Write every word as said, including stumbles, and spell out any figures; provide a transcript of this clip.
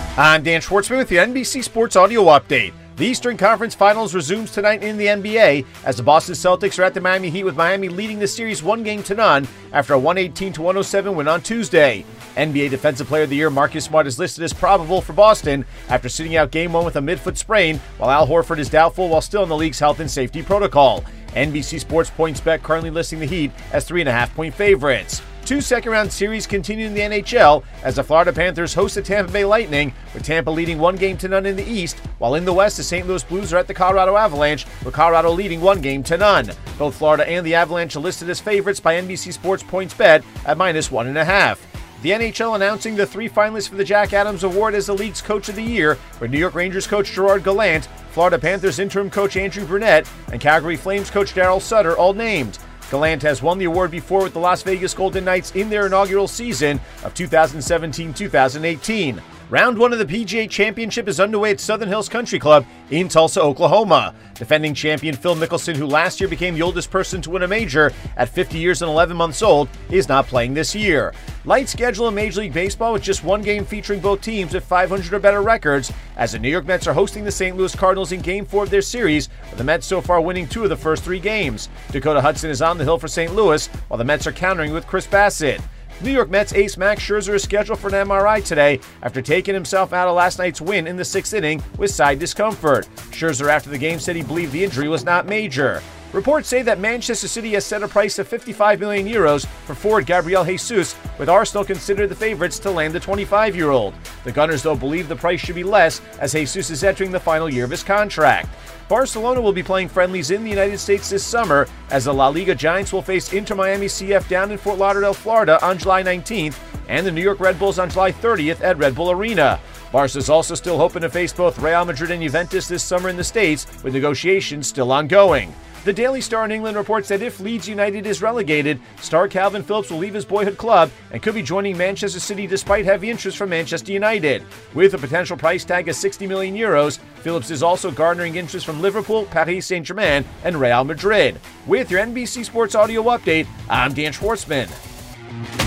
I'm Dan Schwartzman with the N B C Sports Audio Update. The Eastern Conference Finals resumes tonight in the N B A as the Boston Celtics are at the Miami Heat, with Miami leading the series one game to none after a one eighteen to one oh seven win on Tuesday. N B A Defensive Player of the Year Marcus Smart is listed as probable for Boston after sitting out game one with a midfoot sprain, while Al Horford is doubtful while still in the league's health and safety protocol. N B C Sports PointsBet currently listing the Heat as three and a half point favorites. Two second-round series continue in the N H L as the Florida Panthers host the Tampa Bay Lightning, with Tampa leading one game to none in the East, while in the West, the Saint Louis Blues are at the Colorado Avalanche, with Colorado leading one game to none. Both Florida and the Avalanche are listed as favorites by N B C Sports PointsBet at minus one and a half. The N H L announcing the three finalists for the Jack Adams Award as the league's Coach of the Year, with New York Rangers coach Gerard Gallant, Florida Panthers interim coach Andrew Brunette, and Calgary Flames coach Daryl Sutter all named. Gallant has won the award before with the Las Vegas Golden Knights in their inaugural season of two thousand seventeen to two thousand eighteen. Round one of the P G A Championship is underway at Southern Hills Country Club in Tulsa, Oklahoma. Defending champion Phil Mickelson, who last year became the oldest person to win a major at fifty years and eleven months old, is not playing this year. Light schedule in Major League Baseball with just one game featuring both teams with five hundred or better records, as the New York Mets are hosting the Saint Louis Cardinals in Game four of their series, with the Mets so far winning two of the first three games. Dakota Hudson is on the hill for Saint Louis, while the Mets are countering with Chris Bassett. New York Mets ace Max Scherzer is scheduled for an M R I today after taking himself out of last night's win in the sixth inning with side discomfort. Scherzer after the game said he believed the injury was not major. Reports say that Manchester City has set a price of fifty-five million euros for forward Gabriel Jesus, with Arsenal considered the favorites to land the twenty-five-year-old. The Gunners, though, believe the price should be less as Jesus is entering the final year of his contract. Barcelona will be playing friendlies in the United States this summer as the La Liga Giants will face Inter Miami C F down in Fort Lauderdale, Florida on July nineteenth, and the New York Red Bulls on July thirtieth at Red Bull Arena. Barca is also still hoping to face both Real Madrid and Juventus this summer in the States, with negotiations still ongoing. The Daily Star in England reports that if Leeds United is relegated, star Calvin Phillips will leave his boyhood club and could be joining Manchester City despite heavy interest from Manchester United. With a potential price tag of sixty million euros, Phillips is also garnering interest from Liverpool, Paris Saint-Germain, and Real Madrid. With your N B C Sports Audio Update, I'm Dan Schwartzman.